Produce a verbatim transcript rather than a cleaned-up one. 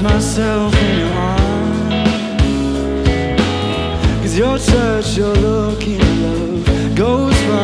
lose myself in your arms. Cause your touch, your look, your love goes far.